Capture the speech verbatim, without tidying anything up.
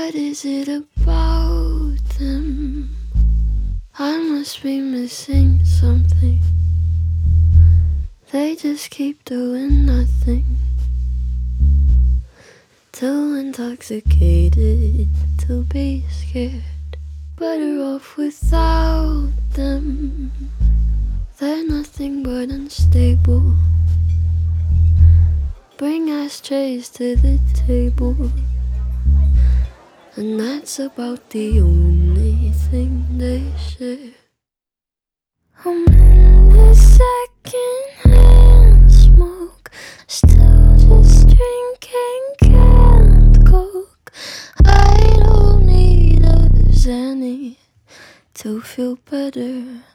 What is it about them? I must be missing something. They just keep doing nothing. Too intoxicated to be scared. Better off without them. They're nothing but unstable. Bring ashtrays to the table, and that's about the only thing they share. I'm in the second-hand smoke, still just drinking canned Coke. I don't need a Xanny to feel better.